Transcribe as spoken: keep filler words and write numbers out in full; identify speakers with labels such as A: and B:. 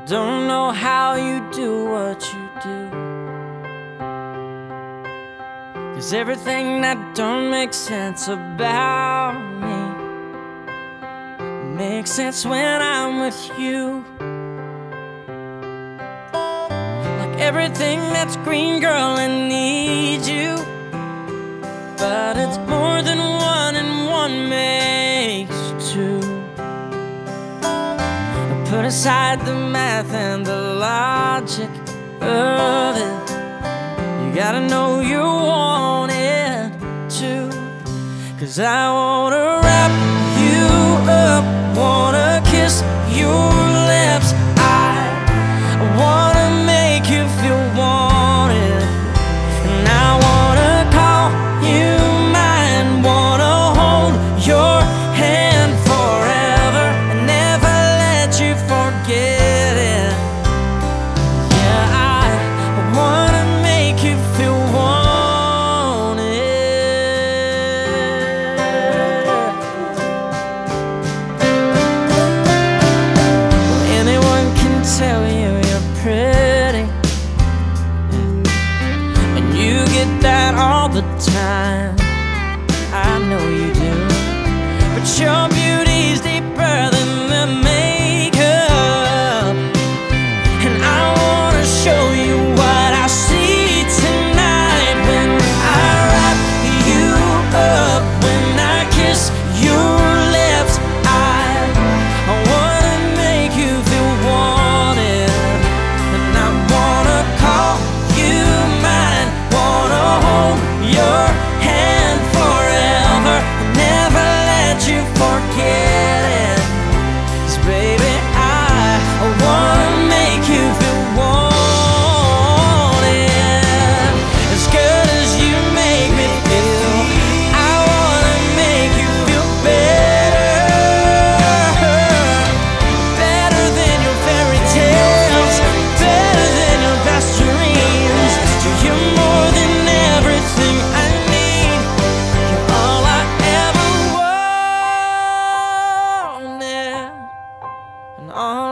A: don't know how you do what you do, 'cause everything that don't make sense about me makes sense when I'm with you. Like everything that's green, girl, I need you, but it's more than one and one makes two. Put aside the math and the logic of it, you gotta know you want it too. 'Cause I wanna wrap you up, wanna kiss your lips, I wanna make you feel wanted, and I wanna call you mine, wanna hold your hand forever and never let you forget it. Yeah, I wanna make you feel wanted. Anyone can tell you you're pretty, and you get that all the time, I know you do, but your beauty's deeper than the makeup, and I wanna show you what I see tonight when I wrap you up, when I kiss your lips. I, I wanna make you feel wanted, and I wanna call you mine, wanna hold your hand forever and never let you forget it. 'Cause baby, I, I wanna make you feel wanted as good as you make me feel. I wanna make you feel better, better than your fairy tales, better than your best dreams. You're more than everything I need, you're all I ever wanted, and all